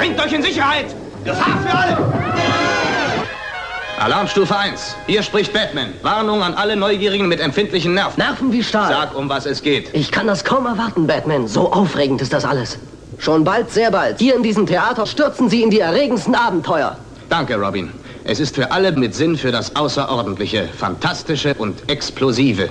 Bringt euch in Sicherheit! Gefahr für alle! Alarmstufe 1. Hier spricht Batman. Warnung an alle Neugierigen mit empfindlichen Nerven. Nerven wie Stahl. Sag, um was es geht. Ich kann das kaum erwarten, Batman. So aufregend ist das alles. Schon bald, sehr bald, hier in diesem Theater stürzen Sie in die erregendsten Abenteuer. Danke, Robin. Es ist für alle mit Sinn für das Außerordentliche, Fantastische und Explosive.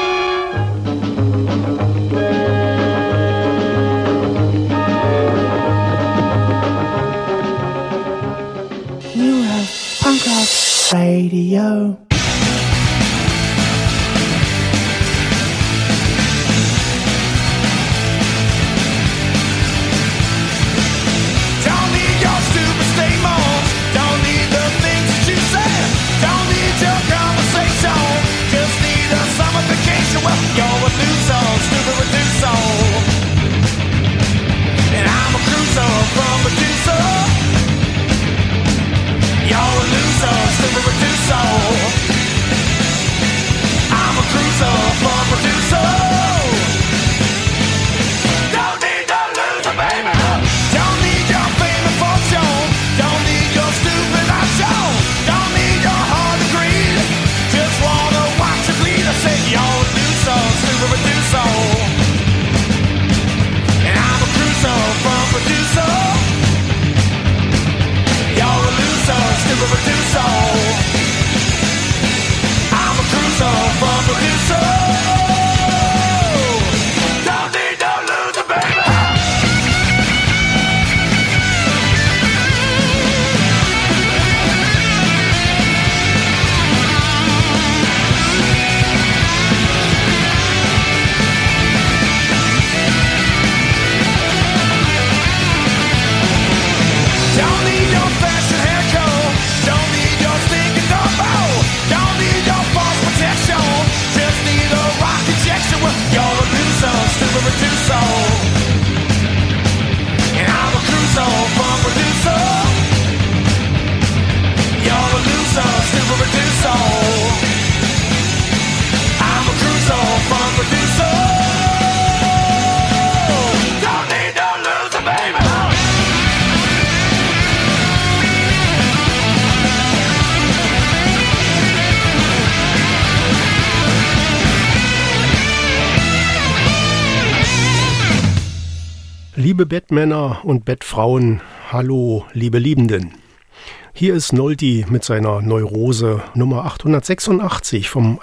You have Punk Rock Radio. Liebe Bettmänner und Bettfrauen, hallo, liebe Liebenden. Hier ist Noldi mit seiner Neurose Nummer 886 vom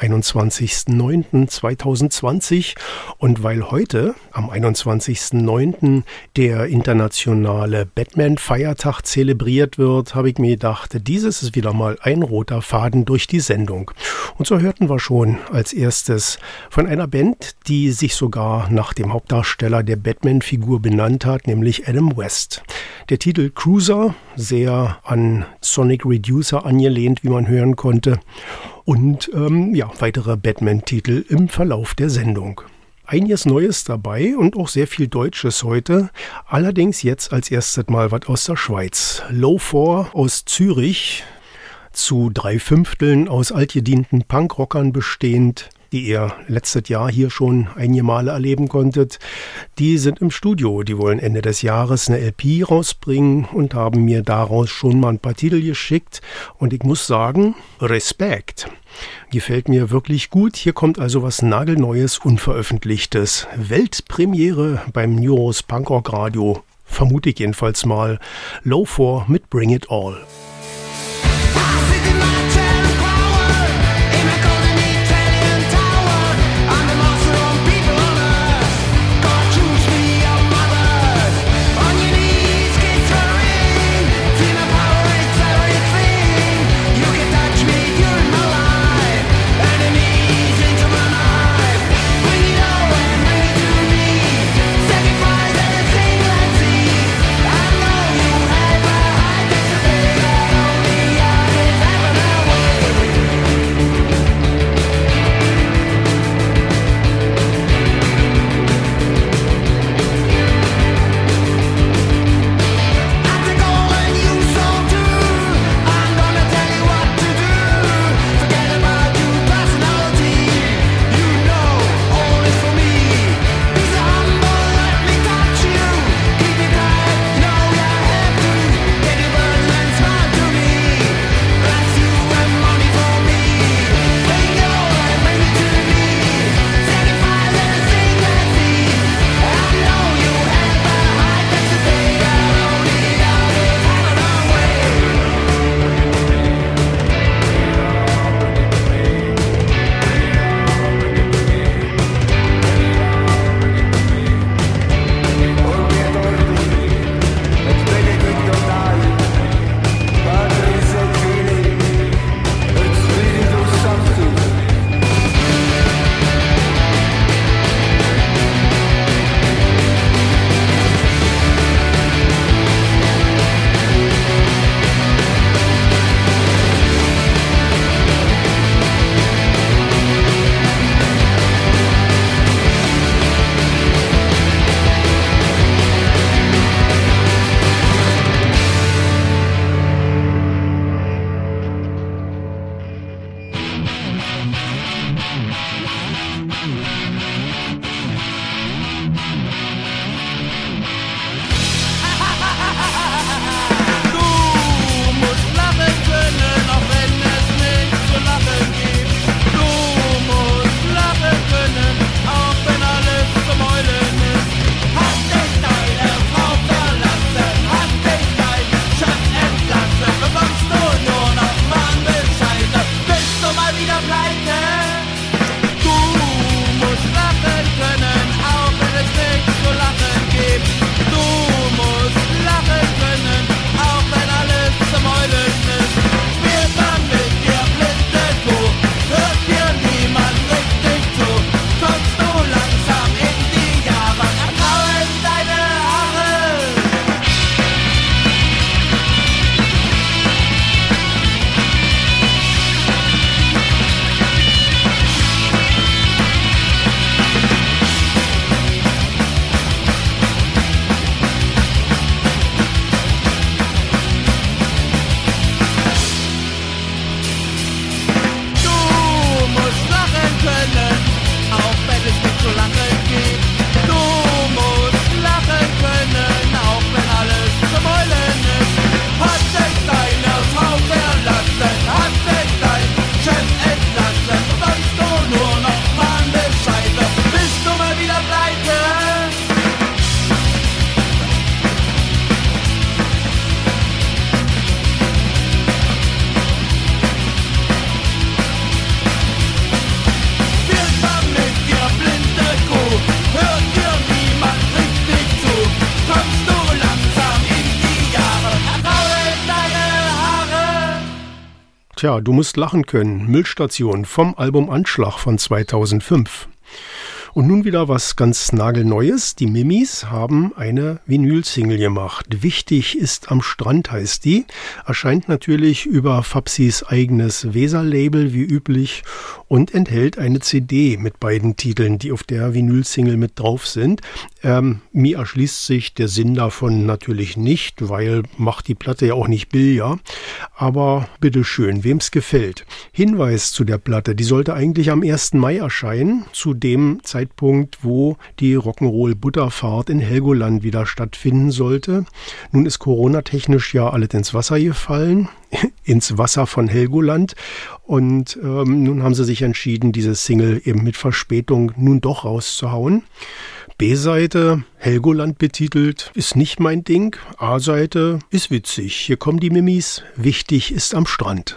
21.09.2020 und weil heute am 21.09. der internationale Batman-Feiertag zelebriert wird, habe ich mir gedacht, dieses ist wieder mal ein roter Faden durch die Sendung. Und so hörten wir schon als erstes von einer Band, die sich sogar nach dem Hauptdarsteller der Batman-Figur benannt hat, nämlich Adam West. Der Titel Cruiser, sehr an Sonic Reducer angelehnt, wie man hören konnte. Und weitere Batman-Titel im Verlauf der Sendung. Einiges Neues dabei und auch sehr viel Deutsches heute. Allerdings jetzt als erstes mal was aus der Schweiz. Low 4 aus Zürich, zu 3/5 aus altgedienten Punkrockern bestehend, die ihr letztes Jahr hier schon einige Male erleben konntet. Die sind im Studio, die wollen Ende des Jahres eine LP rausbringen und haben mir daraus schon mal ein paar Titel geschickt. Und ich muss sagen, Respekt. Gefällt mir wirklich gut. Hier kommt also was nagelneues, Unveröffentlichtes. Weltpremiere beim Neuros Punkrock Radio. Vermute ich jedenfalls mal. Low 4 mit Bring It All. Ever Tja, du musst lachen können. Müllstation vom Album Anschlag von 2005. Und nun wieder was ganz nagelneues. Die Mimis haben eine Vinyl-Single gemacht. Wichtig ist am Strand heißt die. Erscheint natürlich über Fapsis eigenes Weser-Label wie üblich und enthält eine CD mit beiden Titeln, die auf der Vinyl-Single mit drauf sind. Mir erschließt sich der Sinn davon natürlich nicht, weil macht die Platte ja auch nicht billiger. Aber bitteschön, wem's gefällt. Hinweis zu der Platte, die sollte eigentlich am 1. Mai erscheinen, zu dem Zeitpunkt, wo die Rock'n'Roll-Butterfahrt in Helgoland wieder stattfinden sollte. Nun ist Corona-technisch ja alles ins Wasser gefallen, ins Wasser von Helgoland. Und nun haben sie sich entschieden, diese Single eben mit Verspätung nun doch rauszuhauen. B-Seite, Helgoland betitelt, ist nicht mein Ding. A-Seite ist witzig. Hier kommen die Mimis. Wichtig ist am Strand.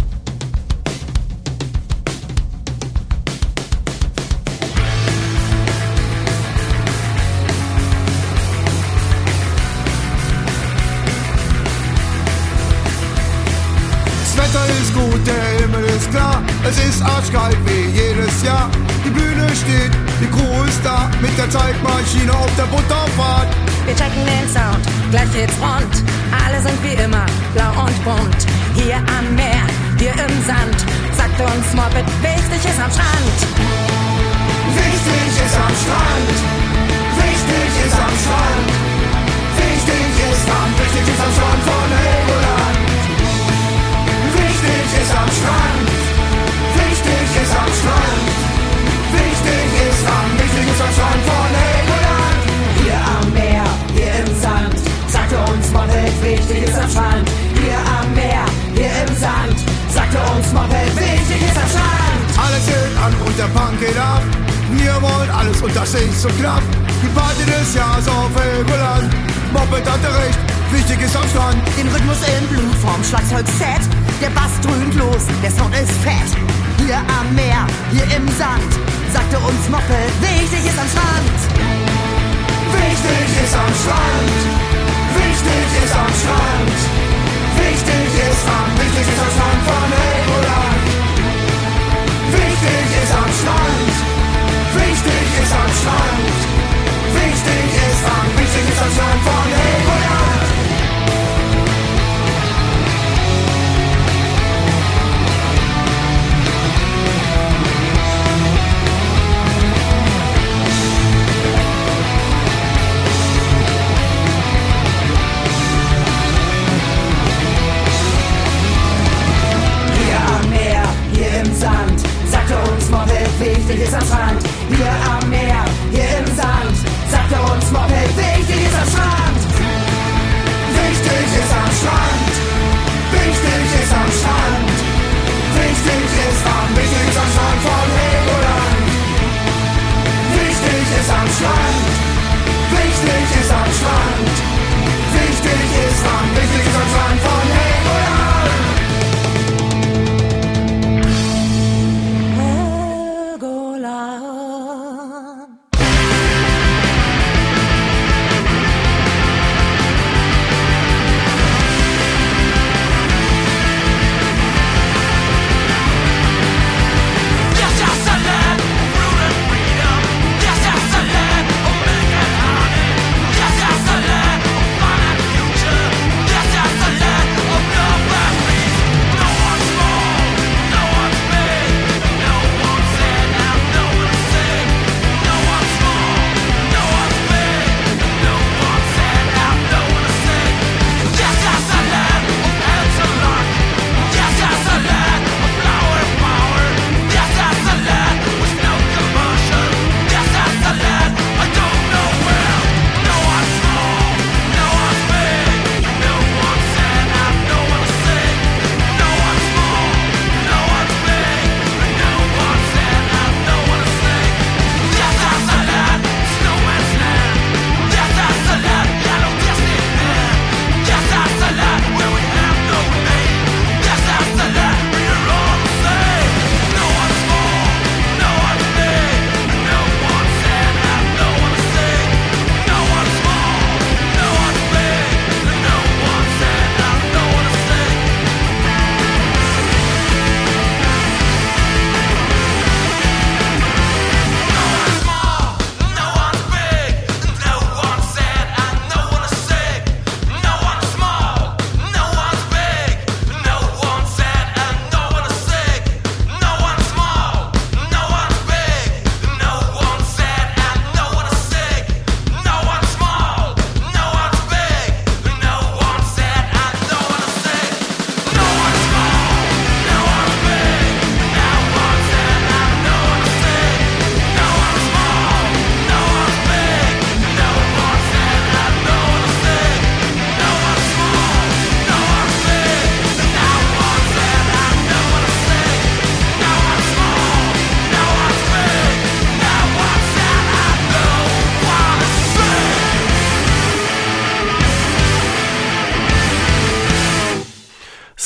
Das Wetter ist gut, der Himmel ist klar. Es ist arschkalt wie jedes Jahr. Die Bühne steht, die Crew ist da. Mit der Zeitmaschine auf der Butterfahrt. Wir checken den Sound, gleich geht's rund. Alle sind wie immer blau und bunt. Hier am Meer, wir im Sand. Sagt uns Moped, wichtig ist am Strand. Wichtig ist am Strand. Wichtig ist am Strand. Wichtig ist am Strand von Helgoland. Wichtig ist am Strand. Wichtig ist am Strand. Wichtig ist am Strand von Helgoland. Hier am Meer, hier im Sand. Sagte uns Moped, wichtig ist am Strand. Hier am Meer, hier im Sand. Sagte uns Moped, wichtig ist am Strand. Alles hält an und der Punk geht ab. Wir wollen alles und das ist so knapp. Die Party des Jahres auf Helgoland. Moped hatte recht, wichtig ist am Strand. Den Rhythmus im Blut vom Schlagzeugset. Der Bass dröhnt los, der Sound ist fett. Hier am Meer, hier im Sand. Sagte uns Moped, wichtig ist am Strand. Wichtig ist am Strand. Wichtig ist am Strand. Wichtig ist am Strand von Helgoland. Wichtig ist am Strand. Wichtig ist am Strand. Wichtig ist am Strand von Helgoland.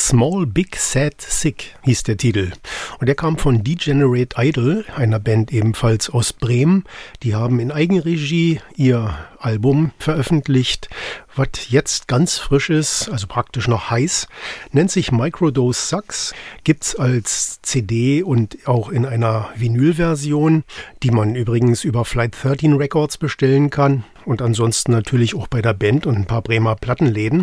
Small, Big, Sad, Sick hieß der Titel. Und der kam von Degenerate Idol, einer Band ebenfalls aus Bremen. Die haben in Eigenregie ihr Album veröffentlicht, was jetzt ganz frisch ist, also praktisch noch heiß, nennt sich Microdose Sucks, gibt's als CD und auch in einer Vinylversion, die man übrigens über Flight 13 Records bestellen kann und ansonsten natürlich auch bei der Band und ein paar Bremer Plattenläden.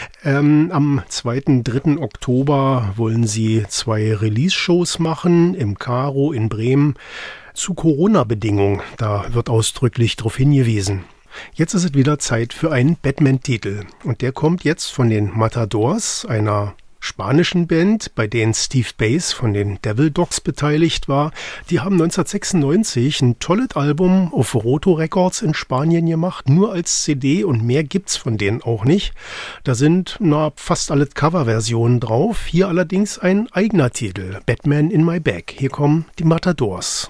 Am 2. 3. Oktober wollen sie 2 Release-Shows machen, im Karo in Bremen, zu Corona-Bedingungen, da wird ausdrücklich darauf hingewiesen. Jetzt ist es wieder Zeit für einen Batman-Titel. Und der kommt jetzt von den Matadors, einer spanischen Band, bei denen Steve Bass von den Devil Dogs beteiligt war. Die haben 1996 ein tolles Album auf Roto Records in Spanien gemacht, nur als CD und mehr gibt's von denen auch nicht. Da sind fast alle Coverversionen drauf. Hier allerdings ein eigener Titel, Batman in My Bag. Hier kommen die Matadors.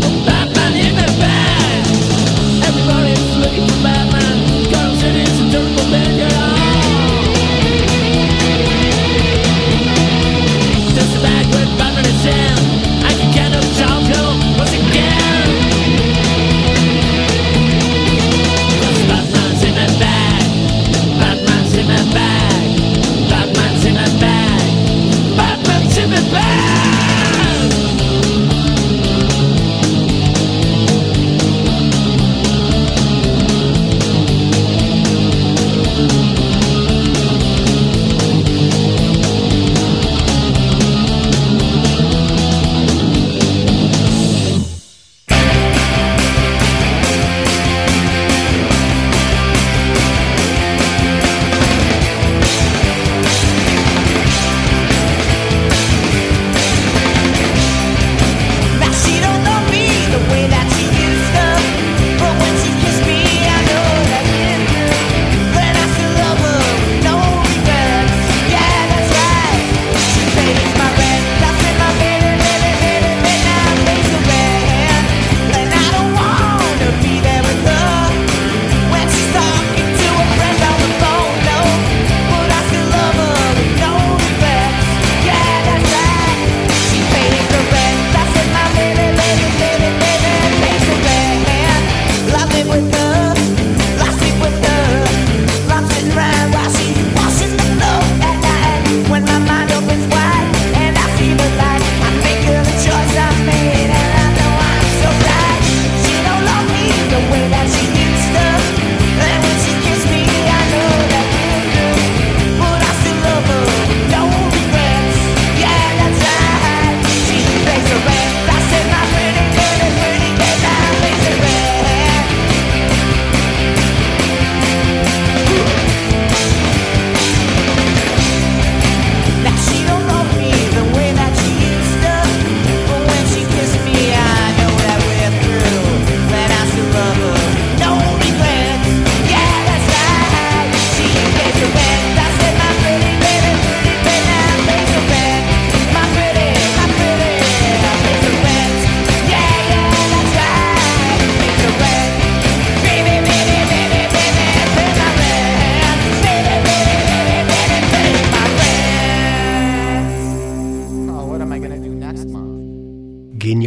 Batman, Gotham City is a dirt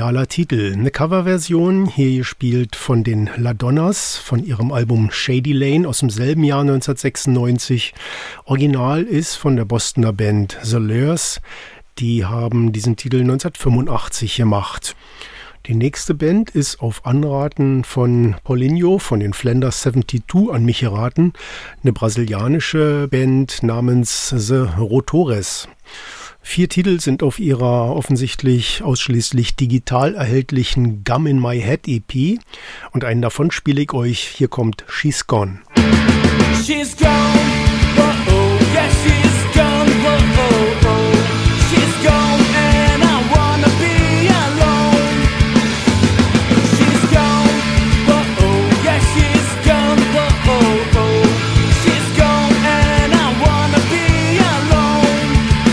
genialer Titel. Eine Coverversion, hier gespielt von den La Donnas, von ihrem Album Shady Lane aus demselben Jahr 1996. Original ist von der Bostoner Band The Lures. Die haben diesen Titel 1985 gemacht. Die nächste Band ist auf Anraten von Paulinho von den Flanders 72 an mich geraten. Eine brasilianische Band namens The Rotores. 4 Titel sind auf ihrer offensichtlich ausschließlich digital erhältlichen Gum in My Head EP und einen davon spiele ich euch. Hier kommt She's Gone. She's gone, oh, oh, yeah, she's gone, oh, oh, oh. She's gone and I wanna be alone. She's gone, oh, oh, yeah, she's gone, oh, oh, oh. She's gone and I wanna be alone.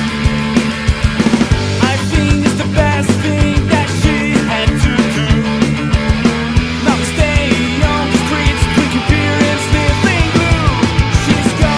I think it's the best thing that she had to do. Not stay on the streets, drinking beer and sniffing glue. She's gone.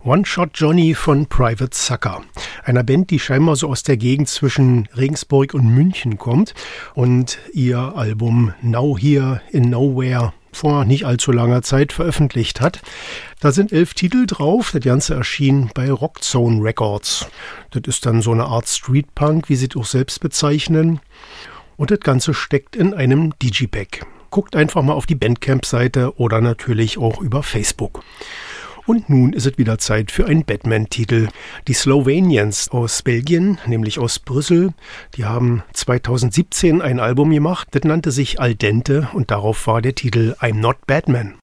One Shot Johnny von Private Sucker, einer Band, die scheinbar so aus der Gegend zwischen Regensburg und München kommt und ihr Album Now Here in Nowhere vor nicht allzu langer Zeit veröffentlicht hat. Da sind 11 Titel drauf, das Ganze erschien bei Rockzone Records. Das ist dann so eine Art Streetpunk, wie sie es auch selbst bezeichnen. Und das Ganze steckt in einem Digipack. Guckt einfach mal auf die Bandcamp-Seite oder natürlich auch über Facebook. Und nun ist es wieder Zeit für einen Batman-Titel. Die Slovenians aus Belgien, nämlich aus Brüssel, die haben 2017 ein Album gemacht, das nannte sich Al Dente und darauf war der Titel I'm Not Batman.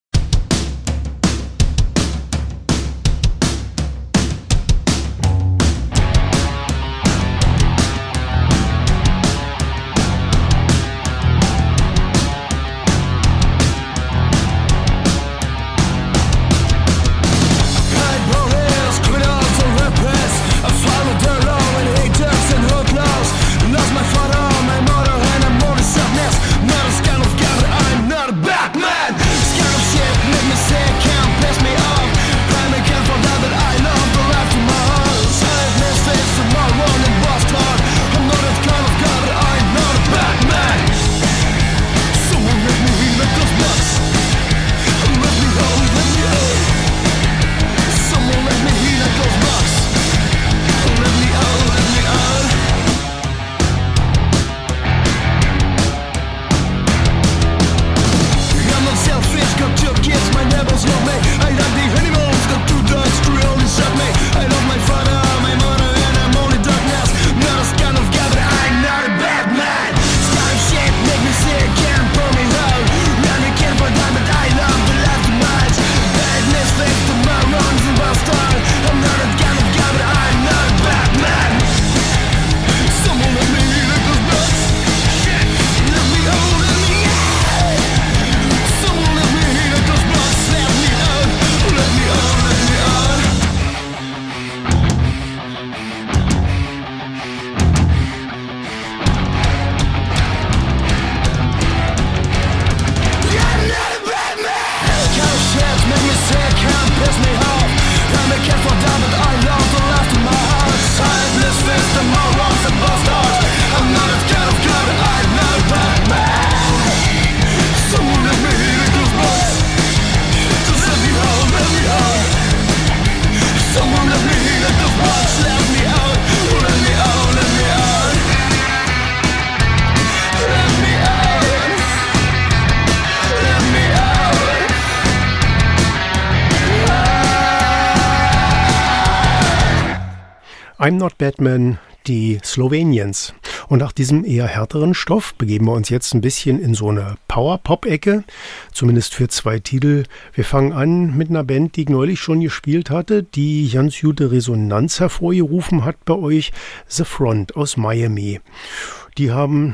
I'm Not Batman, die Slovenians. Und nach diesem eher härteren Stoff begeben wir uns jetzt ein bisschen in so eine Power-Pop-Ecke, zumindest für 2 Titel. Wir fangen an mit einer Band, die ich neulich schon gespielt hatte, die ganz gute Resonanz hervorgerufen hat bei euch, The Front aus Miami. Die haben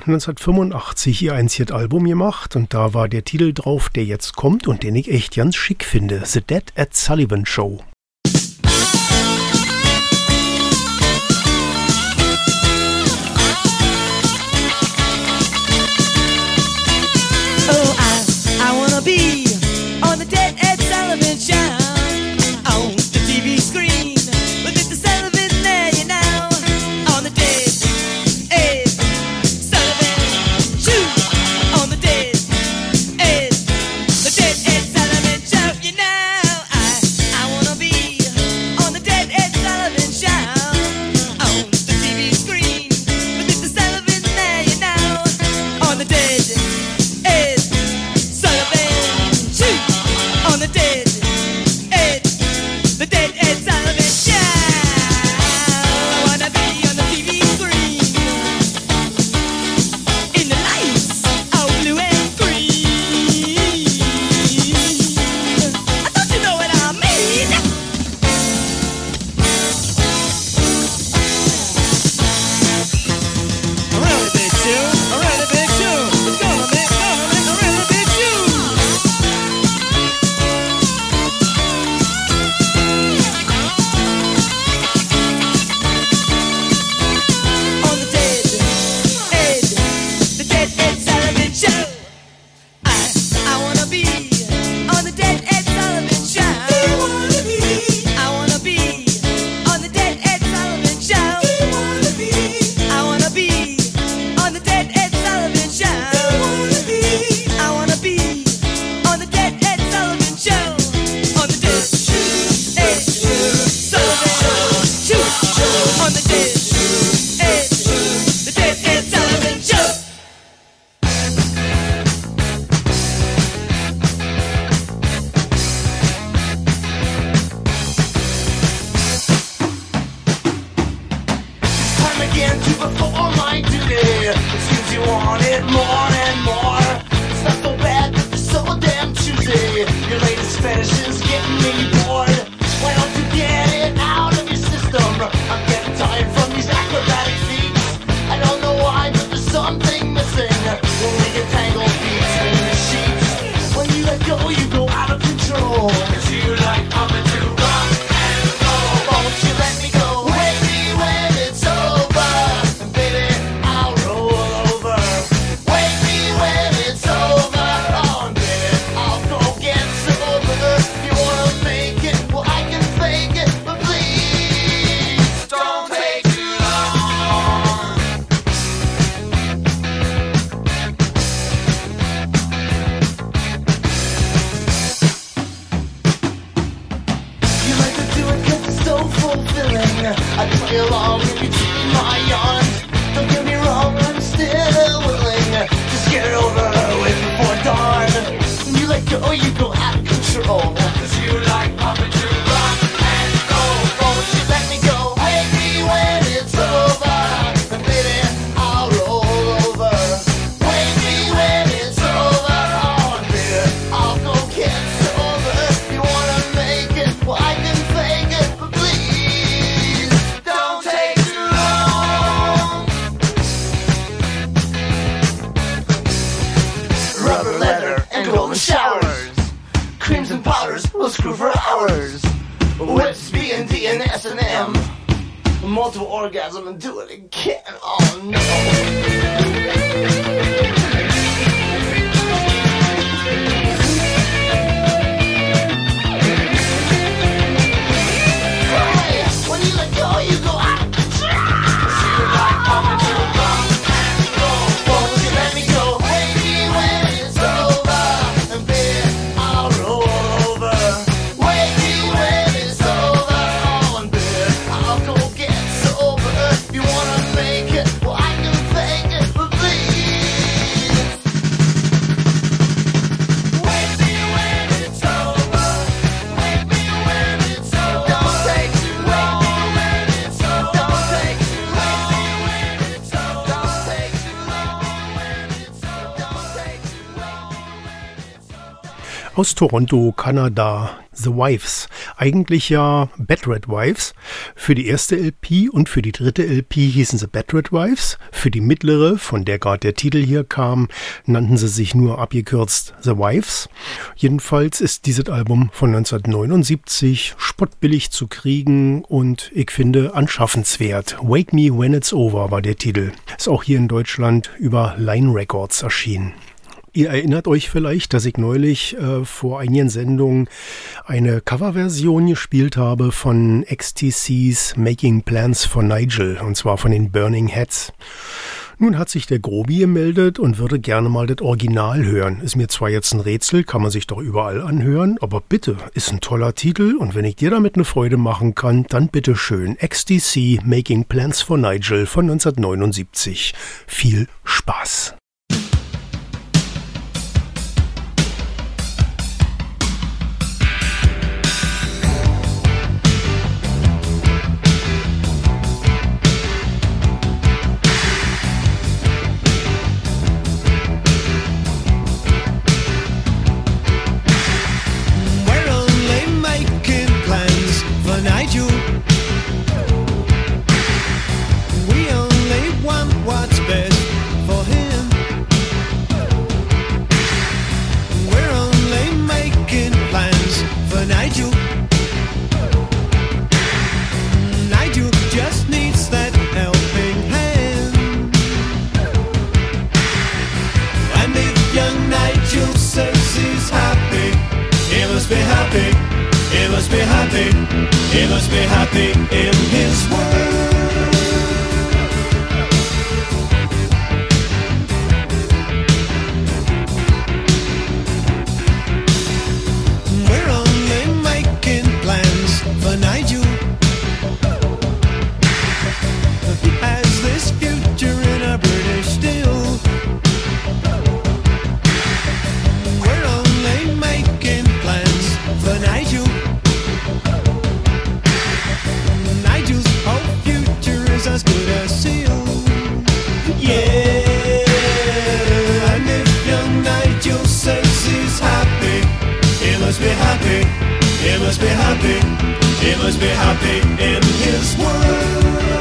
1985 ihr einziges Album gemacht und da war der Titel drauf, der jetzt kommt und den ich echt ganz schick finde, The Dead at Sullivan Show. Be on the Dead Ed Sullivan Show on the TV screen with Mr. Sullivan there, you know, on the Dead Ed Sullivan Show, on the Dead Ed Sullivan Show, you know, I wanna be night today. It seems you want it more and more. It's not so bad, but you're so damn choosy. Your latest fetish is getting me bored. Why don't you get it out of your system? I'm getting tired from these acrobatic feats. I don't know why, but there's something missing. When we get tangled between the sheets. When you let go, you go out of control. 'Cause you like pumping to rock and roll. Won't you let me go? Wake me when it's over. And baby, I'll roll over. Wake me when it's over. Oh, and baby, I'll go get sober. You wanna make it? Well, I can fake it. But please, don't take too long. You like to do it 'cause it's so fulfilling. I play along if you treat my yarns. Don't get me wrong, I'm still willing to scare it over with before dawn. When you let go, you go out of control. 'Cause you like pumping to rock and roll. Won't you let me go? Wake me when it's over. And baby, I'll roll over. Wake me when it's over. Oh, and baby, I'll go get sober. You wanna make it? Well, I can fake it. But please, don't take too long. Rubber, leather, and golden showers. Creams and powders will screw for hours. Whips, B&D, and S&M. Multiple orgasm and do it again. Oh no. When you let go, you go out of control. You like pumping to rock and roll. Won't you let me go? Wake me when it's over. And baby, I'll roll over. Wake me when it's over. Oh, and baby, I'll go get sober. You wanna make it? Well, I can fake it. But please, wake me when it's over. Wake me when it's over. Don't take too long. When it's over. Don't take too long. When it's over. Don't take too long. When it's over. Don't take too long. Aus Toronto, Kanada, The Wives. Eigentlich ja Bad Red Wives. Für die erste LP und für die dritte LP hießen sie Bad Red Wives. Für die mittlere, von der gerade der Titel hier kam, nannten sie sich nur abgekürzt The Wives. Jedenfalls ist dieses Album von 1979 spottbillig zu kriegen und ich finde anschaffenswert. Wake Me When It's Over war der Titel. Ist auch hier in Deutschland über Line Records erschienen. Ihr erinnert euch vielleicht, dass ich neulich vor einigen Sendungen eine Coverversion gespielt habe von XTC's Making Plans for Nigel, und zwar von den Burning Heads. Nun hat sich der Grobi gemeldet und würde gerne mal das Original hören. Ist mir zwar jetzt ein Rätsel, kann man sich doch überall anhören, aber bitte, ist ein toller Titel und wenn ich dir damit eine Freude machen kann, dann bitteschön. XTC Making Plans for Nigel von 1979. Viel Spaß! He must be happy in his world. We're only making plans for Nigel. He has this future in a British steel. We're only making plans for Nigel. Nigel's must be happy in his world.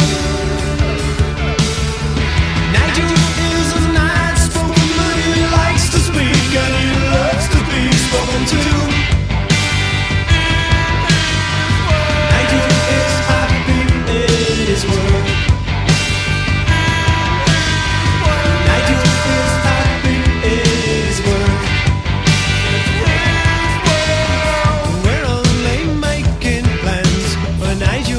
Nigel is a nice spoken man, he likes to speak and he loves to be spoken to. Nigel is happy in his world. Nigel is happy in his world. We're only making plans for Nigel.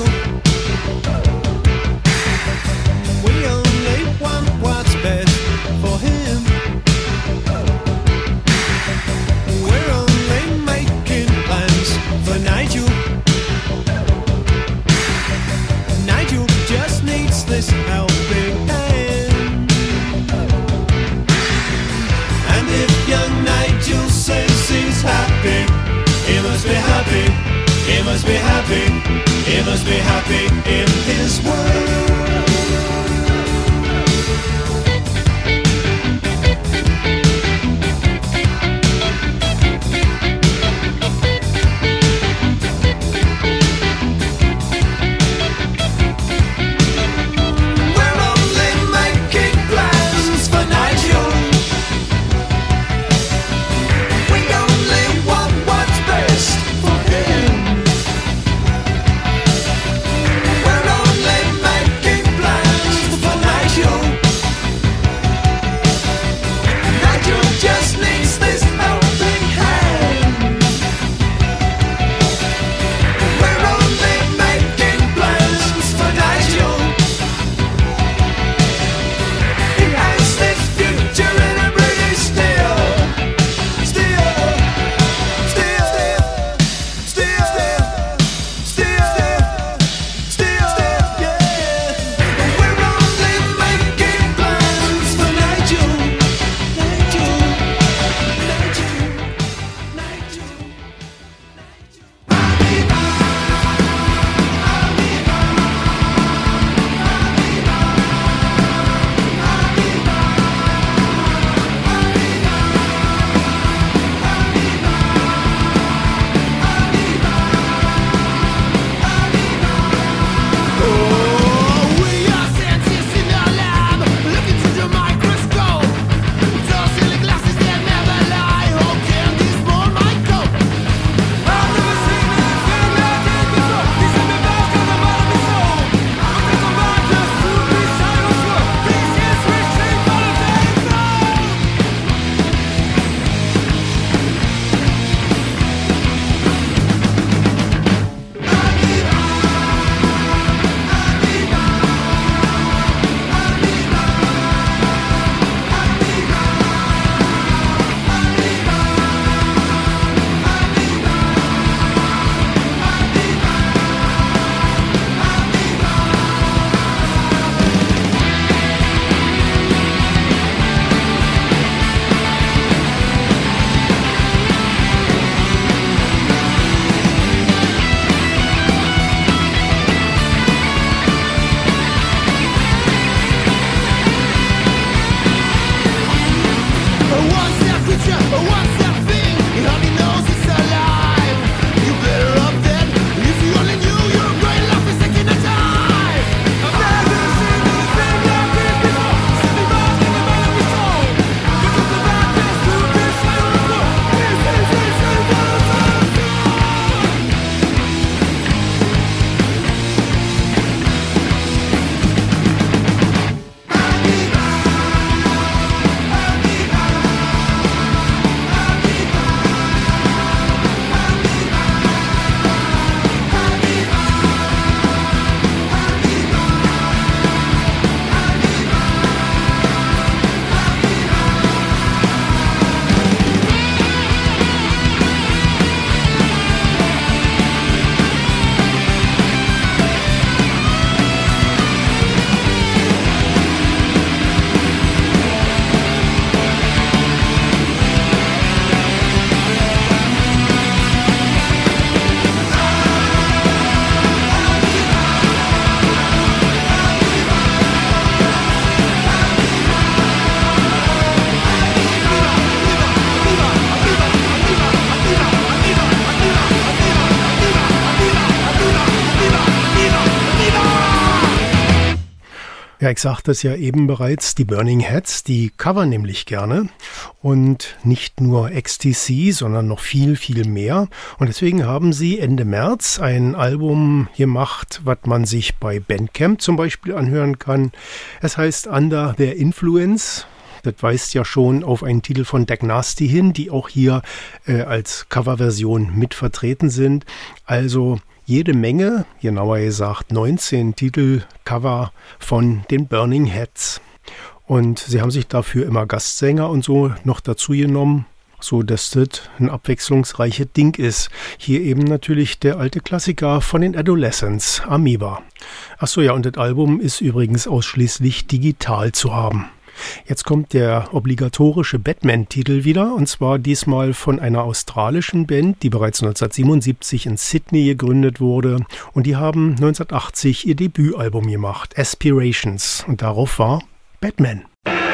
We only want what's best for him. We're only making plans for Nigel. Nigel just needs this helping hand. And if young Nigel says he's happy, he must be happy, he must be happy, he must be happy in his world. We're only making plans for Nigel. We only want what's best for him. We're only making Ja, ich sagte es ja eben bereits, die Burning Heads, die covern nämlich gerne und nicht nur XTC, sondern noch viel, viel mehr. Und deswegen haben sie Ende März ein Album gemacht, was man sich bei Bandcamp zum Beispiel anhören kann. Es heißt Under Their Influence. Das weist ja schon auf einen Titel von Dag Nasty hin, die auch hier als Coverversion mit vertreten sind. Also jede Menge, genauer gesagt 19 Titelcover von den Burning Heads. Und sie haben sich dafür immer Gastsänger und so noch dazu genommen, so dass das ein abwechslungsreiches Ding ist. Hier eben natürlich der alte Klassiker von den Adolescents, Amoeba. Achso, ja, und das Album ist übrigens ausschließlich digital zu haben. Jetzt kommt der obligatorische Batman-Titel wieder, und zwar diesmal von einer australischen Band, die bereits 1977 in Sydney gegründet wurde, und die haben 1980 ihr Debütalbum gemacht, Aspirations, und darauf war Batman.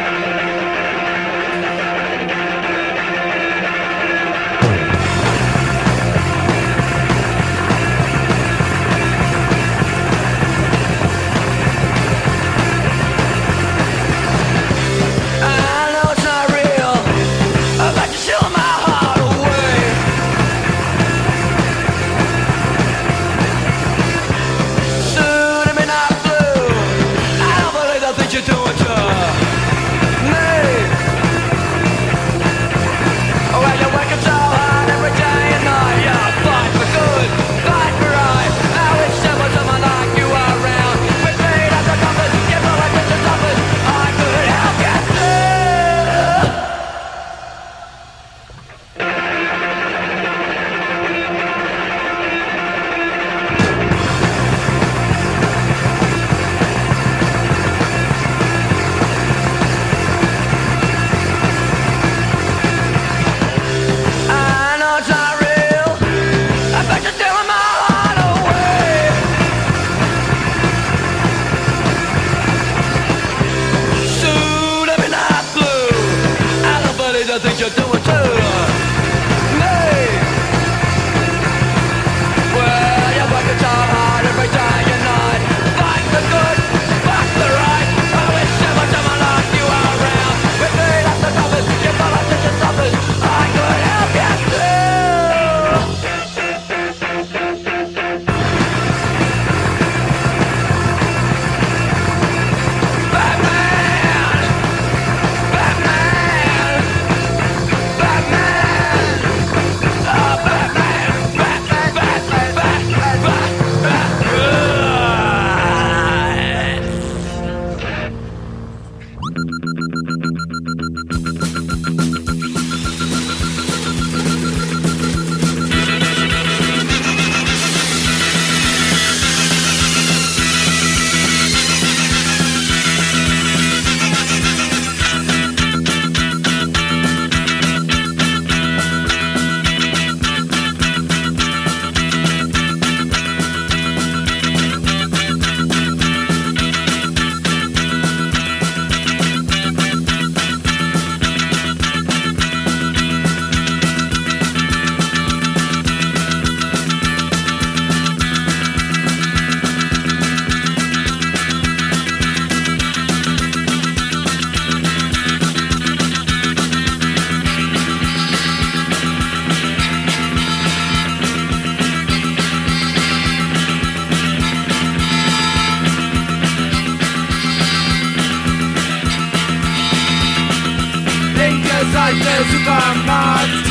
Seite Supermarkt,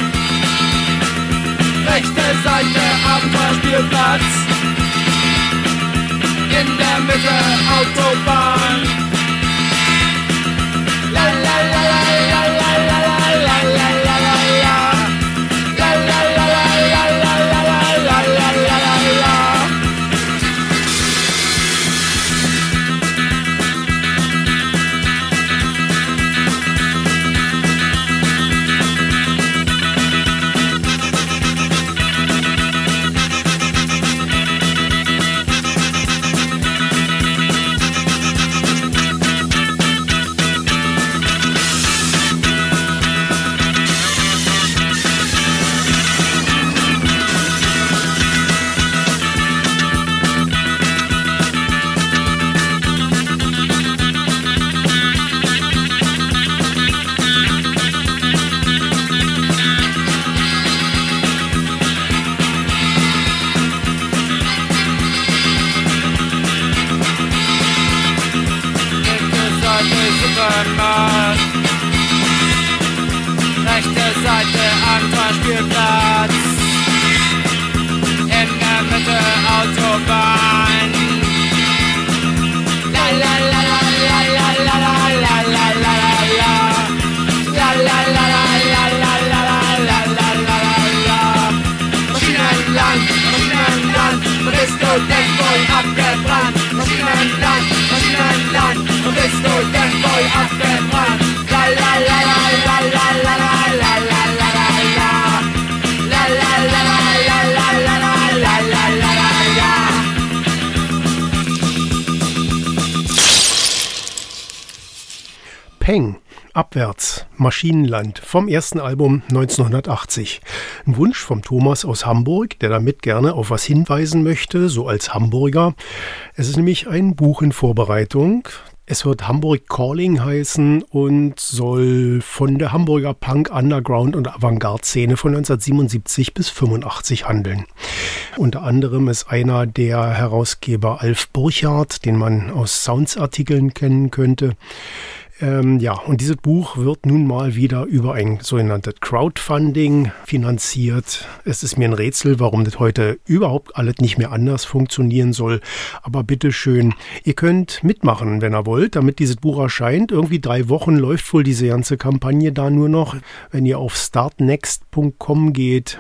rechte Seite Abenteuerspielplatz, in der Mitte Autobahn. La la la la la la la la la la la la la la la la la la la la. Macht. Rechte Seite Anfahrspielplatz. In der Mitte Autobahn. La la la la la la la la la la la la. La la la la la la la la la la la. Maschinenland, Maschinenland, wo bist du denn wohl abgebrannt? Maschinenland, Maschinenland, wo bist du denn wohl abgebrannt? La la la la la la la la la la la la. La la la la la la la la la la la la. Peng, abwärts, Maschinenland vom ersten Album 1980. Ein Wunsch vom Thomas aus Hamburg, der damit gerne auf was hinweisen möchte, so als Hamburger. Es ist nämlich ein Buch in Vorbereitung. Es wird Hamburg Calling heißen und soll von der Hamburger Punk, Underground und Avantgarde-Szene von 1977 bis 85 handeln. Unter anderem ist einer der Herausgeber Alf Burchardt, den man aus Sounds-Artikeln kennen könnte. Und dieses Buch wird nun mal wieder über ein sogenanntes Crowdfunding finanziert. Es ist mir ein Rätsel, warum das heute überhaupt alles nicht mehr anders funktionieren soll. Aber bitteschön, ihr könnt mitmachen, wenn ihr wollt, damit dieses Buch erscheint. Irgendwie 3 Wochen läuft wohl diese ganze Kampagne da nur noch. Wenn ihr auf startnext.com geht,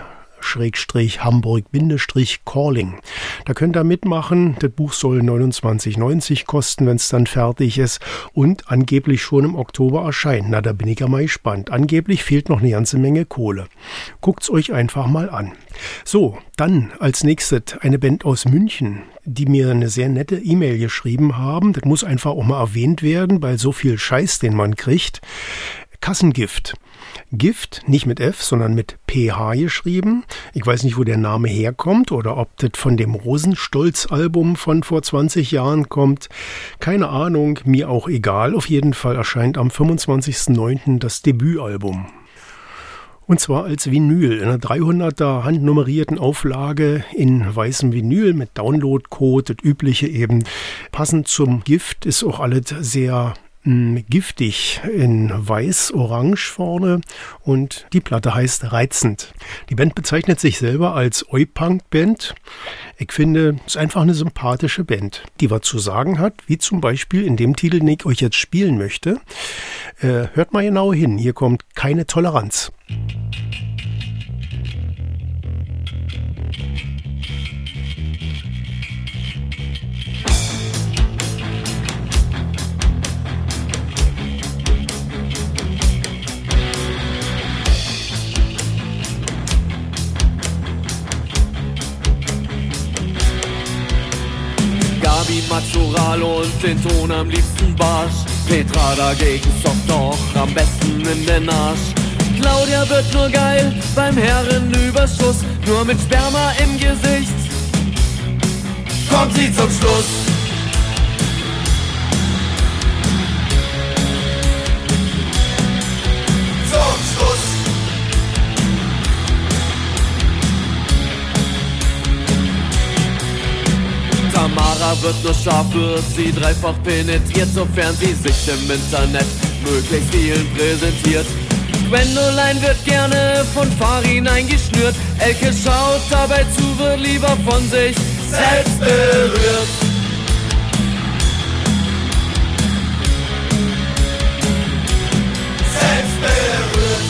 /Hamburg-Calling. Da könnt ihr mitmachen. Das Buch soll 29,90 kosten, wenn es dann fertig ist und angeblich schon im Oktober erscheint. Na, da bin ich ja mal gespannt. Angeblich fehlt noch eine ganze Menge Kohle. Guckt's euch einfach mal an. So, dann als nächstes eine Band aus München, die mir eine sehr nette E-Mail geschrieben haben. Das muss einfach auch mal erwähnt werden, bei so viel Scheiß, den man kriegt. Kassengift. Gift, nicht mit F, sondern mit PH geschrieben. Ich weiß nicht, wo der Name herkommt oder ob das von dem Rosenstolz-Album von vor 20 Jahren kommt. Keine Ahnung, mir auch egal. Auf jeden Fall erscheint am 25.09. das Debütalbum. Und zwar als Vinyl, in einer 300er handnummerierten Auflage in weißem Vinyl mit Downloadcode, das übliche eben. Passend zum Gift ist auch alles sehr giftig in weiß-orange vorne und die Platte heißt Reizend. Die Band bezeichnet sich selber als Oi-Punk-Band. Ich finde, es ist einfach eine sympathische Band, die was zu sagen hat, wie zum Beispiel in dem Titel, den ich euch jetzt spielen möchte. Hört mal genau hin, hier kommt Keine Toleranz. Gabi Mazural und den Ton am liebsten Barsch. Petra dagegen zockt doch am besten in den Arsch. Claudia wird nur geil beim Herrenüberschuss. Nur mit Sperma im Gesicht kommt sie zum Schluss. Zum Schluss. Tamara wird nur scharf, wird sie dreifach penetriert, sofern sie sich im Internet möglichst vielen präsentiert. Gwendolein wird gerne von Farin eingeschnürt, Elke schaut dabei zu, wird lieber von sich selbst berührt. Selbst berührt.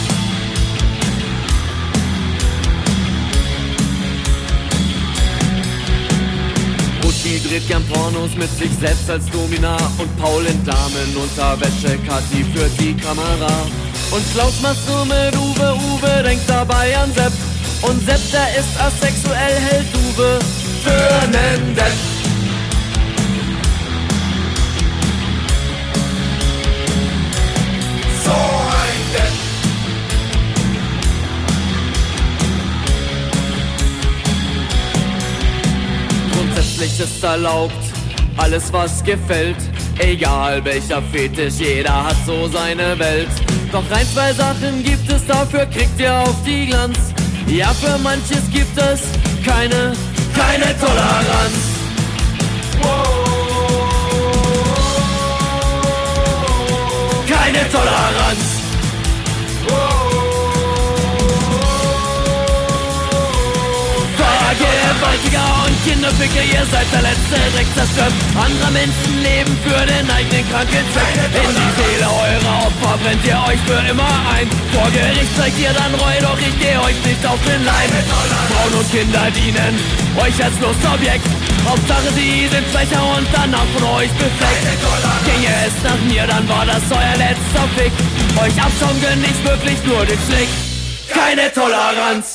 Die dreht gern Pornos mit sich selbst als Domina und Paul in Damenunterwäsche, Kathi führt die Kamera. Und Klaus macht's nur mit Uwe, Uwe denkt dabei an Sepp. Und Sepp, der ist asexuell, hält Uwe für nen Depp. So ein Depp. Grundsätzlich ist erlaubt, alles was gefällt, egal welcher Fetisch, jeder hat so seine Welt. Doch ein, zwei Sachen gibt es, dafür kriegt ihr auf die Glanz. Ja, für manches gibt es keine Toleranz. Wow. Kinderficke, ihr seid der letzte Dreck, zerstört anderer Menschenleben für den eigenen kranken Zweck. In die Seele eurer Opfer brennt ihr euch für immer ein. Vor Gericht zeigt ihr dann Reue, doch ich geh euch nicht auf den Leim. Frauen und Kinder dienen euch als Lustobjekt. Hauptsache sie sind schwächer und danach von euch befleckt. Ginge es nach mir, dann war das euer letzter Fick. Euch abschauen genießt wirklich nur den Schlick. Keine Toleranz.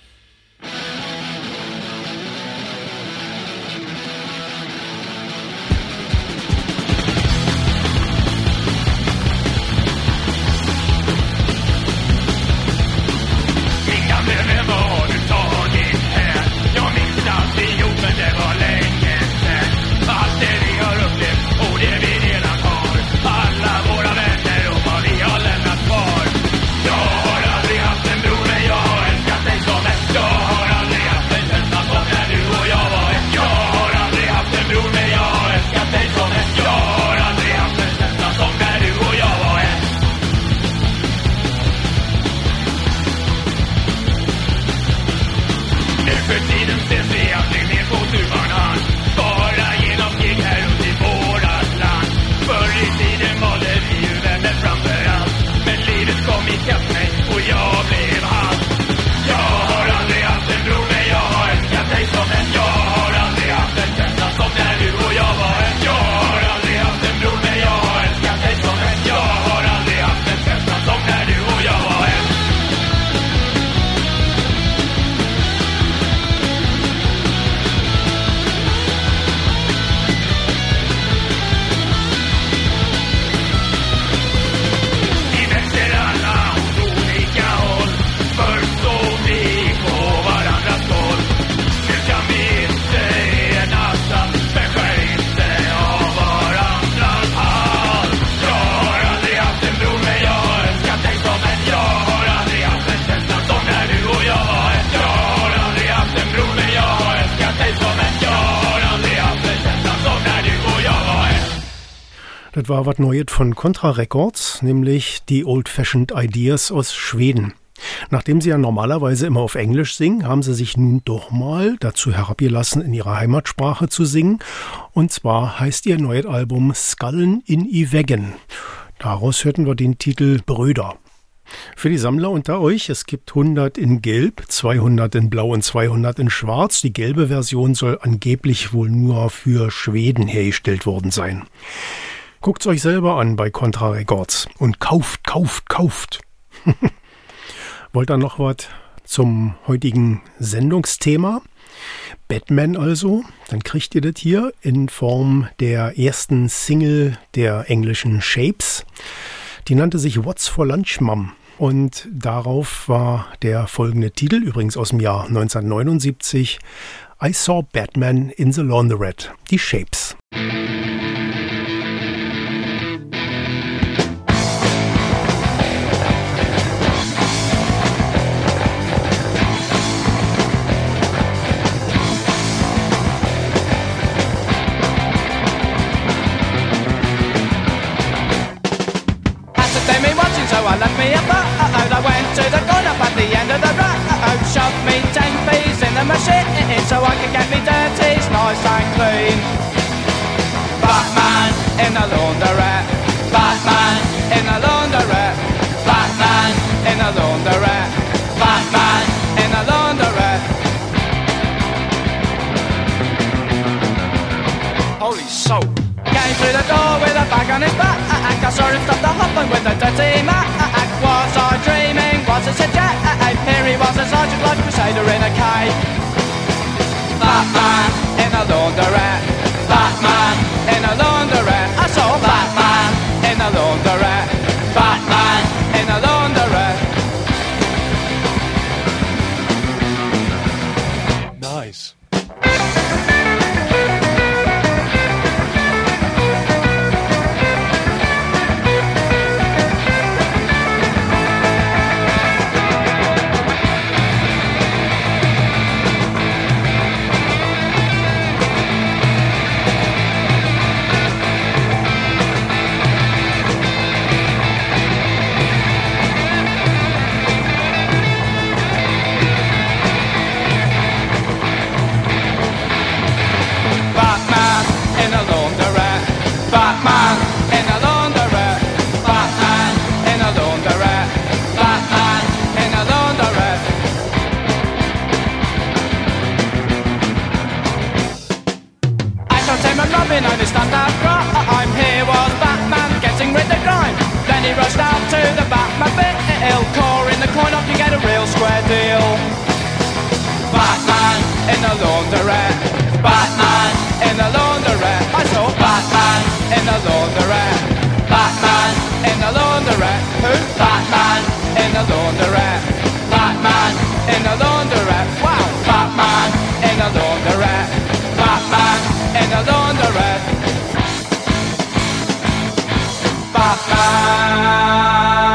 Das war was Neues von Contra Records, nämlich die Old Fashioned Ideas aus Schweden. Nachdem sie ja normalerweise immer auf Englisch singen, haben sie sich nun doch mal dazu herabgelassen, in ihrer Heimatsprache zu singen. Und zwar heißt ihr neues Album Skallen in i Väggen. Daraus hörten wir den Titel Brüder. Für die Sammler unter euch, es gibt 100 in Gelb, 200 in Blau und 200 in Schwarz. Die gelbe Version soll angeblich wohl nur für Schweden hergestellt worden sein. Guckt's euch selber an bei Contra Records und kauft. Wollt ihr noch was zum heutigen Sendungsthema? Batman also, dann kriegt ihr das hier in Form der ersten Single der englischen Shapes. Die nannte sich What's for Lunch, Mom? Und darauf war der folgende Titel, übrigens aus dem Jahr 1979, I Saw Batman in the Laundrette, die Shapes. So I left me a butt, I went to the corner at the end of the road, shoved me 10 p's in the machine so I could get me dirties nice and clean. Batman in the laundrette, Batman in the laundrette, Batman in the laundrette, Batman in the laundrette. Holy soap. Came through the door with a bag on his back, I saw him stop the hopping with a dirty mat. Was I dreaming? Was it a jet? Here he was, a sergeant blood crusader in a cape. Batman in a laundrette, Batman in a laundrette. I saw Batman in a laundrette, Batman in a laundrette. Nice. loving only stuff that crime. Here was Batman getting rid of crime. Then he rushed out to the Batmobile, coring the coin off, you get a real square deal. Batman in the laundrette. Batman in the laundrette. I saw Batman in the laundrette. Batman in the laundrette. Who? Batman in the laundrette. Batman in the laundrette. Wow. Batman in the laundrette. Batman in the laundrette. Batman.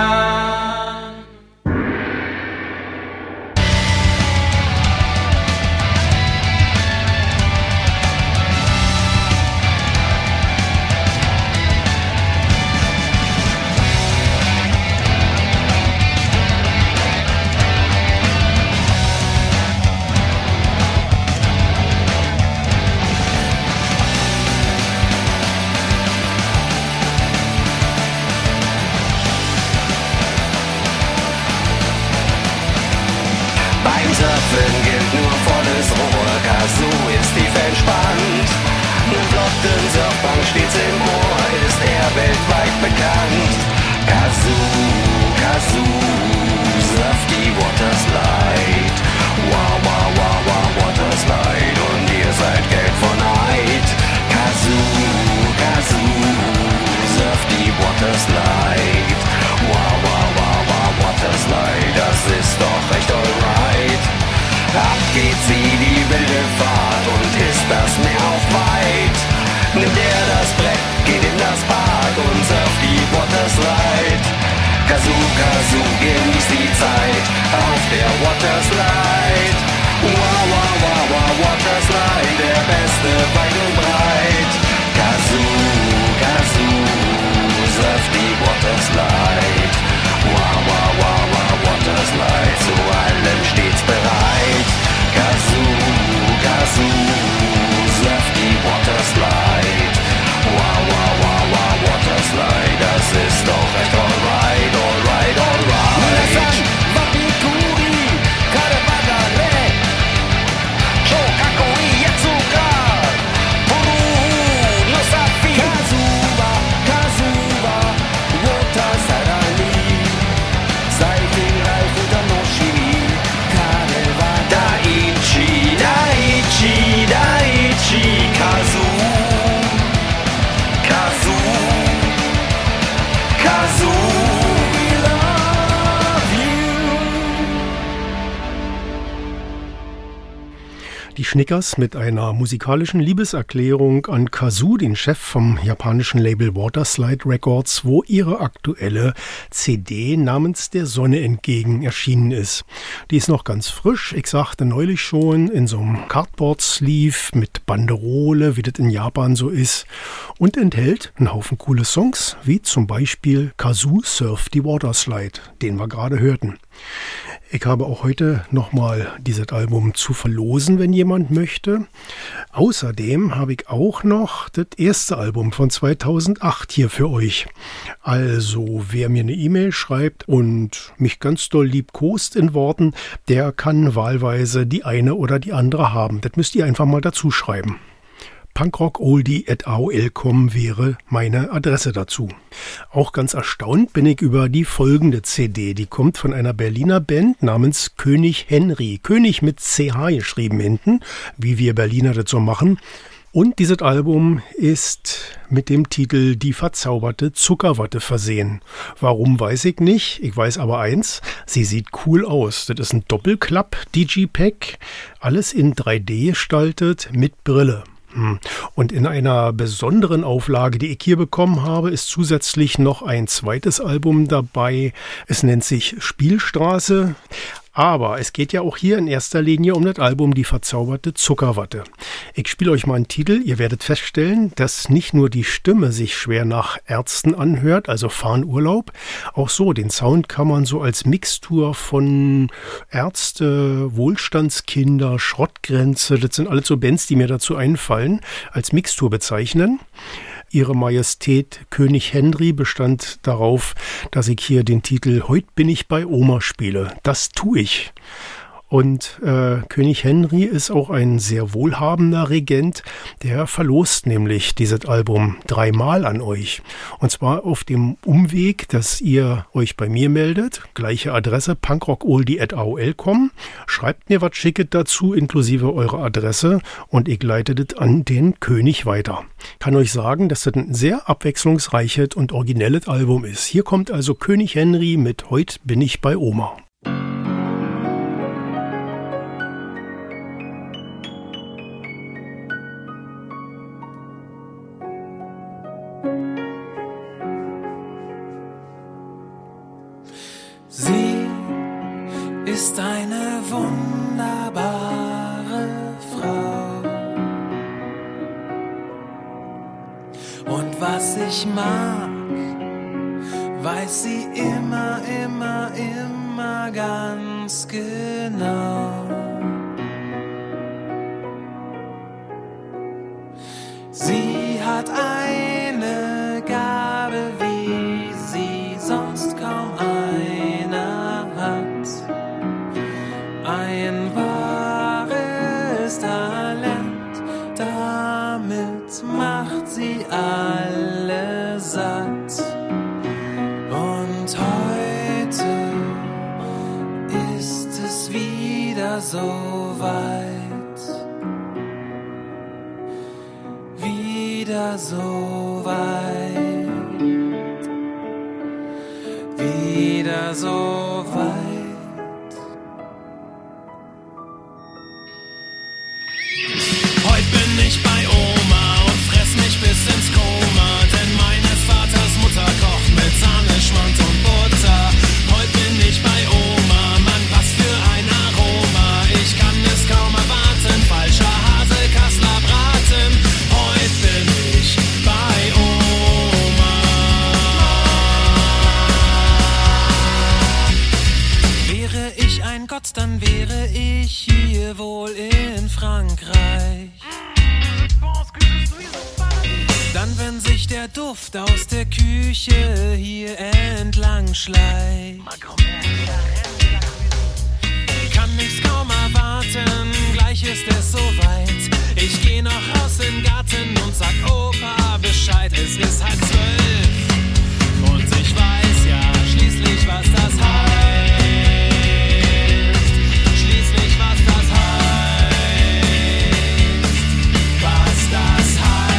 Surfen gilt nur volles Rohr, Kazoo ist tief entspannt. Flotten Surfbank stets im Ohr, ist er weltweit bekannt. Kazoo, Kazoo, surf die Waterslide. Wow, wow, wow, wow, Waterslide und ihr seid Geld von Neid. Kazoo, Kazoo, surf die Waterslide. Wow, wow, wow, wow, Waterslide, das ist doch recht alright. Ab geht sie die wilde Fahrt und ist das Meer auch weit. Nimmt er das Brett, geht in das Bad und surft die Waterslide. Kazoo, Kazoo, genießt die Zeit auf der Waterslide. Wow, wow, wow, wow, Waterslide, der beste weit und breit. Kazoo, Kazoo, surft die Waterslide. Wow, wow, wow, wow, Waterslide, zu allem stets bereit. Kazoo, Kazoo, surf die Waterslide. Wow, wow, wow, wow, Waterslide, das ist doch echt alright, alright, alright. Minasan, Wapikuri, Karewadare, Shokakoi, Yatsuka, Puru, Nosafi, Kazuba, Kazuba, Watersarani, Saiting, Raifu, Danoshimi, Karewadare, Daichi, Daichi, Daichi, Kazoo, Kazoo, Kazoo, we love you. Die Schnickers mit einer musikalischen Liebeserklärung an Kazoo, den Chef vom japanischen Label Waterslide Records, wo ihre aktuelle CD namens Der Sonne entgegen erschienen ist. Die ist noch ganz frisch, ich sagte neulich schon, in so einem Cardboard-Sleeve mit Banderole, wie das in Japan so ist, und enthält einen Haufen coole Songs, wie zum Beispiel Kazoo Surf die Waterslide, den wir gerade hörten. Ich habe auch heute nochmal dieses Album zu verlosen, wenn jemand möchte. Außerdem habe ich auch noch das erste Album von 2008 hier für euch. Also, wer mir eine E-Mail schreibt und mich ganz doll liebkost in Worten, der kann wahlweise die eine oder die andere haben. Das müsst ihr einfach mal dazu schreiben. punkrockoldie@aol.com wäre meine Adresse dazu. Auch ganz erstaunt bin ich über die folgende CD. Die kommt von einer Berliner Band namens König Henry. König mit CH geschrieben hinten, wie wir Berliner das so machen. Und dieses Album ist mit dem Titel Die verzauberte Zuckerwatte versehen. Warum, weiß ich nicht. Ich weiß aber eins, sie sieht cool aus. Das ist ein Doppelklapp-Digipack, alles in 3D gestaltet mit Brille. Und in einer besonderen Auflage, die ich hier bekommen habe, ist zusätzlich noch ein zweites Album dabei. Es nennt sich Spielstraße. Aber es geht ja auch hier in erster Linie um das Album Die verzauberte Zuckerwatte. Ich spiele euch mal einen Titel. Ihr werdet feststellen, dass nicht nur die Stimme sich schwer nach Ärzten anhört, also Fahren Urlaub. Auch so, den Sound kann man so als Mixtur von Ärzte, Wohlstandskinder, Schrottgrenze, das sind alles so Bands, die mir dazu einfallen, als Mixtur bezeichnen. Ihre Majestät König Henry bestand darauf, dass ich hier den Titel Heut bin ich bei Oma spiele. Das tue ich. Und König Henry ist auch ein sehr wohlhabender Regent, der verlost nämlich dieses Album 3-mal an euch. Und zwar auf dem Umweg, dass ihr euch bei mir meldet, gleiche Adresse, punkrockoldie@aol.com, schreibt mir was Schickes dazu, inklusive eurer Adresse, und ich leite das an den König weiter. Kann euch sagen, dass das ein sehr abwechslungsreiches und originelles Album ist. Hier kommt also König Henry mit Heut bin ich bei Oma. Sie ist eine wunderbare Frau. Und was ich mag, weiß sie immer, immer, immer ganz genau. Sie hat eine Gabe, wie sie sonst kaum einer hat. Ein wahres Talent, damit macht sie alle satt. Und heute ist es wieder so weit. Wieder so weit, wieder so weit. Heute bin ich bei Oma und fress mich bis ins Koma, denn meines Vaters Mutter kocht mit Sahne, Schmand und Butter. Heute bin ich bei Oma, Mann, was für ein Aroma. Ich kann es kaum erwarten, falscher Hase, Kassler Braten. Heute bin ich bei Oma. Wäre ich ein Gott, dann wäre ich hier wohl in Frankreich. Dann, wenn sich der Duft aus der Küche hier entlang schleicht, kann ich's kaum erwarten, gleich ist es soweit. Ich geh noch raus in den Garten und sag Opa Bescheid, es ist 11:30. Und ich weiß ja schließlich, was das heißt. Schließlich, was das heißt. Was das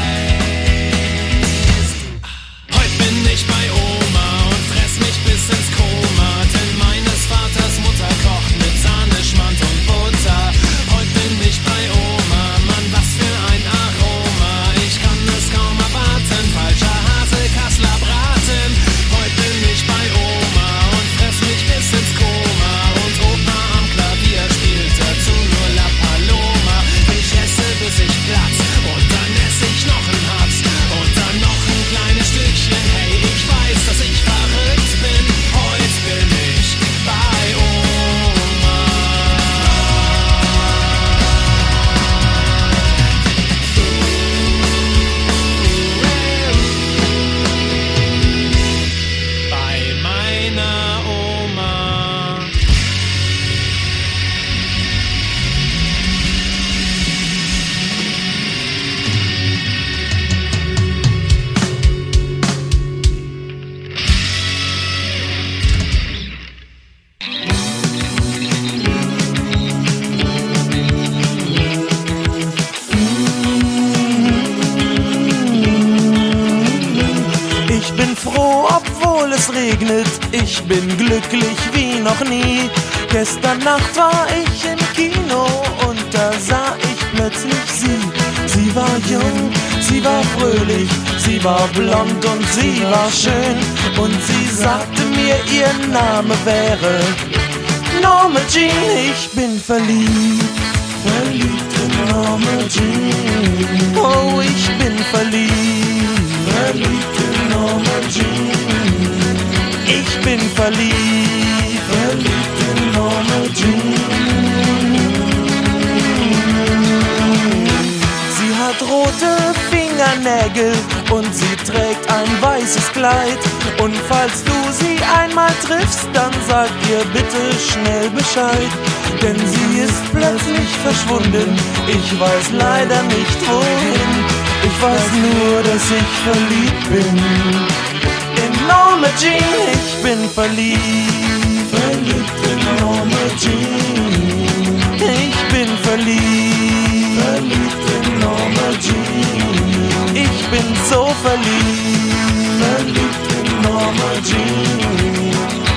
heißt. Heute bin ich bei Oma und fress mich bis ins Koma, denn meines Vaters Mutter kocht mit Sahne, Schmand und Butter. Heute bin ich bei Oma, Mann, was für ein Aroma. Ich kann es kaum erwarten, falscher Hase, Kassler Braten. Heute bin ich bei Oma und fress mich bis ins Koma. Und Opa am Klavier spielt dazu nur La Paloma. Ich esse bis ich platz und dann esse ich noch ein Haps und dann noch ein kleines Stückchen. Hey, ich weiß, dass ich verrückt bin. Heute bin ich bei Oma. Bei meiner Oma. Ich bin froh, obwohl es regnet. Ich bin glücklich wie noch nie. Gestern Nacht war ich im Kino und da sah ich plötzlich sie. Sie war jung, sie war fröhlich, sie war blond und sie war schön. Und sie sagte mir, ihr Name wäre Norma Jean. Ich bin verliebt, verliebt in Norma Jean. Oh, ich bin verliebt, verliebt in Norma Jean. Ich bin verliebt, verliebt in Norma Jean. Sie hat rote Fingernägel und sie trägt ein weißes Kleid. Und falls du sie einmal triffst, dann sag sag ihr bitte schnell Bescheid, denn sie ist plötzlich verschwunden. Ich weiß leider nicht wohin, ich weiß nur, dass ich verliebt bin in Norma Jean. Ich bin verliebt, verliebt in Norma Jean. Ich bin verliebt, verliebt in Norma Jean. Ich bin so verliebt, verliebt in Norma Jean.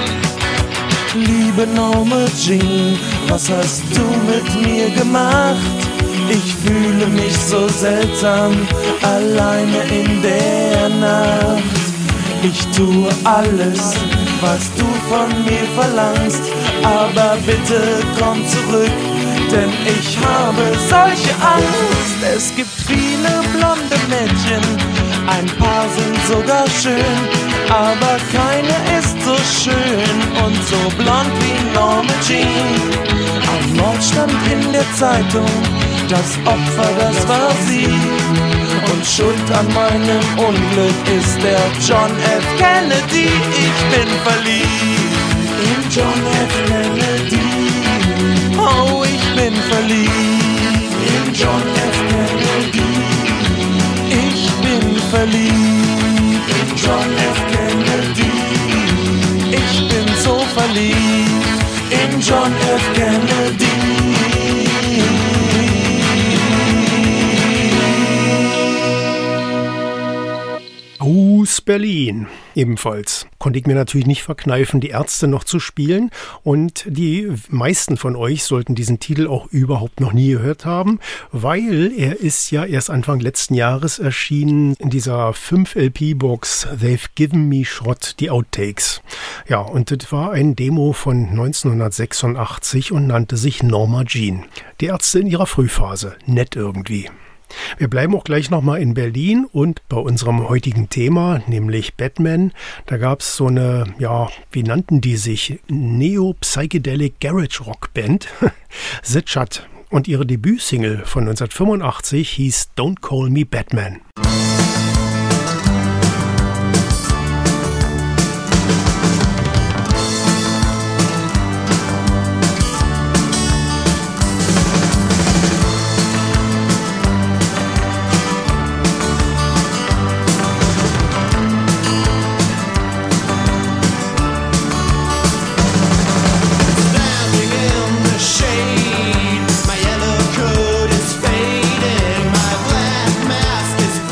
Liebe Norma Jean, was hast du mit mir gemacht? Ich fühle mich so seltsam, alleine in der Nacht. Ich tue alles, was du von mir verlangst, aber bitte komm zurück, denn ich habe solche Angst. Es gibt viele blonde Mädchen, ein paar sind sogar schön, aber keine ist so schön und so blond wie Norma Jean. Am Mord stand in der Zeitung, das Opfer, das war sie. Und schuld an meinem Unglück ist der John F. Kennedy. Ich bin verliebt in John F. Kennedy. Oh, ich bin verliebt in John F. Kennedy. Ich bin verliebt in John F. Kennedy. Ich bin so verliebt in John F. Kennedy. Aus Berlin. Ebenfalls konnte ich mir natürlich nicht verkneifen, die Ärzte noch zu spielen, und die meisten von euch sollten diesen Titel auch überhaupt noch nie gehört haben, weil er ist ja erst Anfang letzten Jahres erschienen in dieser 5-LP-Box They've Given Me Shot, die Outtakes. Ja, und das war ein Demo von 1986 und nannte sich Norma Jean. Die Ärzte in ihrer Frühphase. Nett irgendwie. Wir bleiben auch gleich nochmal in Berlin und bei unserem heutigen Thema, nämlich Batman. Da gab es so eine, ja, wie nannten die sich? Neo-Psychedelic Garage Rock Band, The Chat. Und ihre Debütsingle von 1985 hieß Don't Call Me Batman. My yellow coat is fading, my black mask is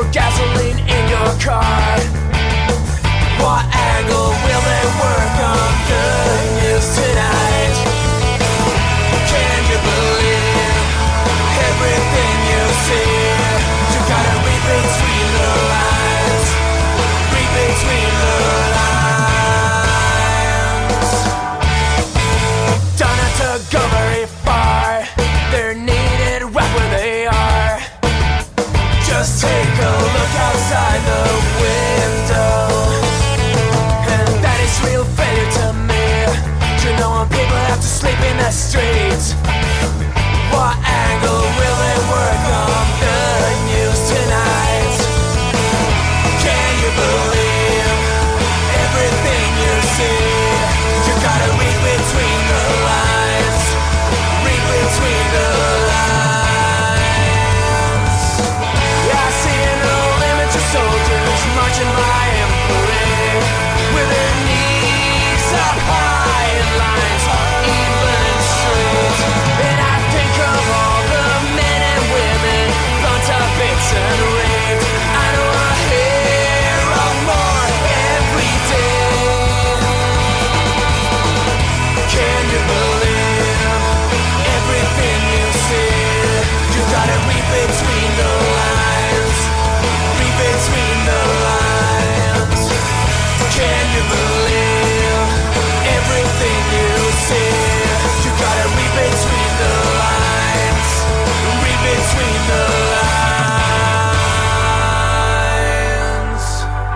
for gasoline in your car. What angle will they work on the news tonight? Can you believe everything you see? You gotta read between the lines. Read between the lines. Don't have to go very far. They're needed right where they are. Just take a look outside the window, and that is real failure to me. You know when people have to sleep in the streets. What angle will they work on the news tonight? Can you believe everything you see? You gotta read between the lines. Read between the lines. Yeah, I see an old image of soldiers marching by in parade, with their knees up high in lines, even straight. And I think of all the men and women blown to bits and raped. I know I hear of more every day. Can you believe everything you see? You gotta read between the lines. Read between the lines. Can you believe everything you see? You gotta read between the lines. Read between the lines.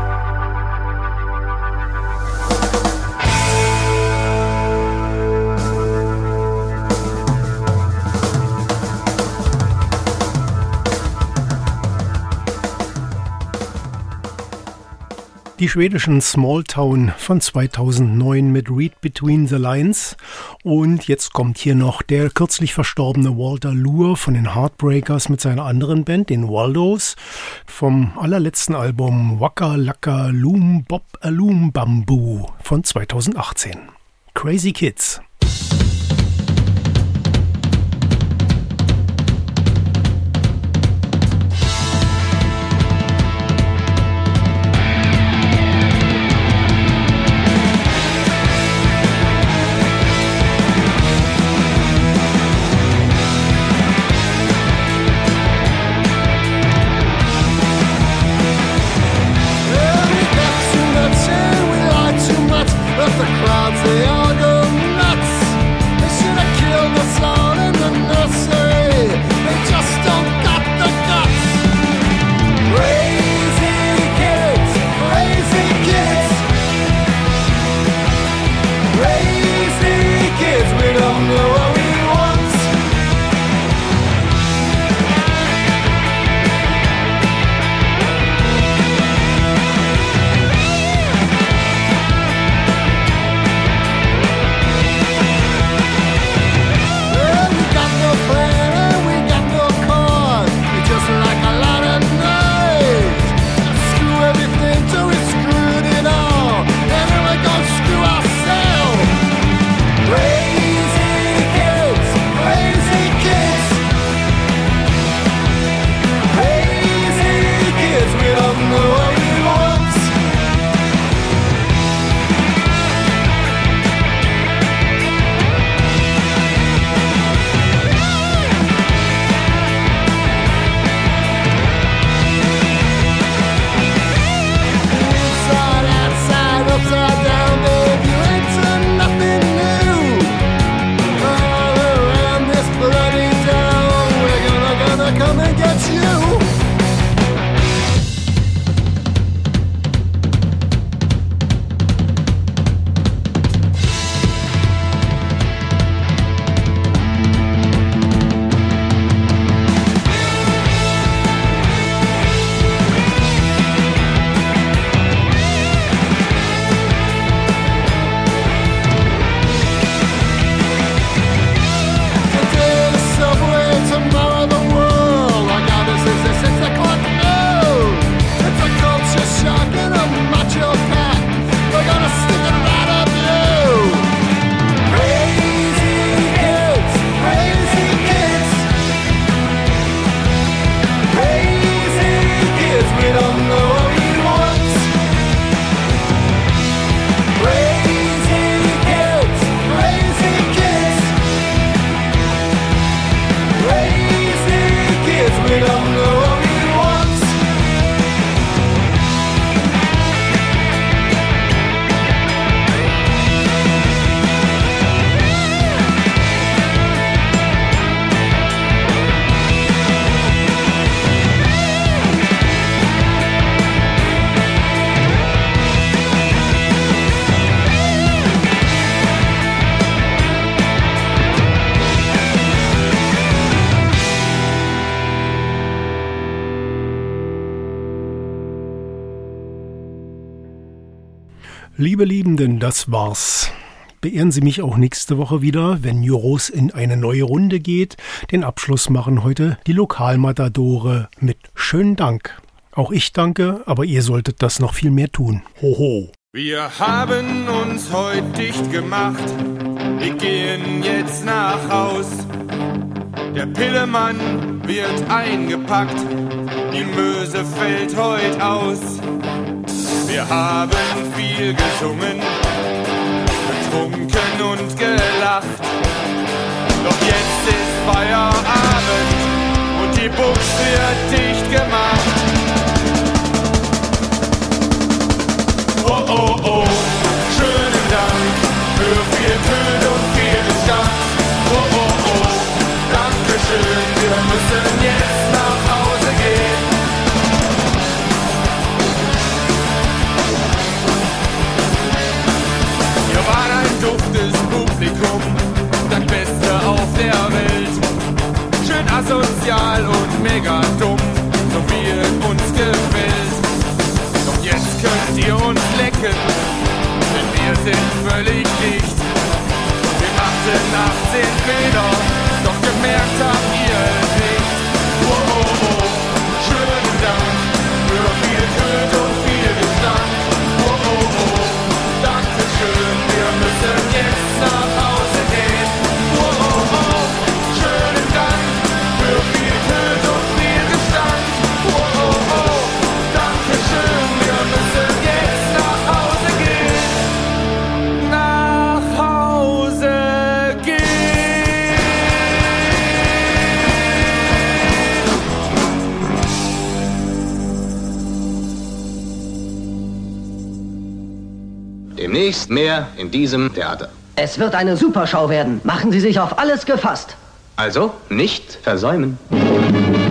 Die schwedischen Smalltown von 2009 mit Read Between the Lines. Und jetzt kommt hier noch der kürzlich verstorbene Walter Lure von den Heartbreakers mit seiner anderen Band, den Waldos, vom allerletzten Album Waka Laka Loom Bob a Loom Bamboo von 2018. Crazy Kids. The crowds, they all go nuts. Liebe Liebenden, das war's. Beehren Sie mich auch nächste Woche wieder, wenn Juros in eine neue Runde geht. Den Abschluss machen heute die Lokalmatadore mit schönen Dank. Auch ich danke, aber ihr solltet das noch viel mehr tun. Hoho. Wir haben uns heute dicht gemacht, wir gehen jetzt nach Haus. Der Pillemann wird eingepackt, die Möse fällt heut aus. Wir haben viel gesungen, getrunken und gelacht. Doch jetzt ist Feierabend und die Buchs wird dicht gemacht. Oh, oh, oh, schönen Dank für viel Mühe und viel Gestank. Oh, oh, oh, Dankeschön, wir müssen jetzt nach Hause gehen. Wir waren ein duftes Publikum, das Beste auf der Welt. Schön asozial und mega dumm, so wie es uns gefällt. Doch jetzt könnt ihr uns lecken, denn wir sind völlig dicht. Wir machten 18 Fehler, doch gemerkt habt ihr es nicht. Oh, oh, oh, schönen Dank für viel Töte und viel Gestank. Oh, oh, oh, Dankeschön, wir müssen jetzt nach Hause gehen. Oh, oh, oh, schönen Dank für viel Töte und viel Gestank. Oh, oh, oh, Dankeschön, wir müssen jetzt nach Hause gehen. Nach Hause gehen. Demnächst mehr in diesem Theater. Es wird eine Supershow werden. Machen Sie sich auf alles gefasst. Also nicht versäumen.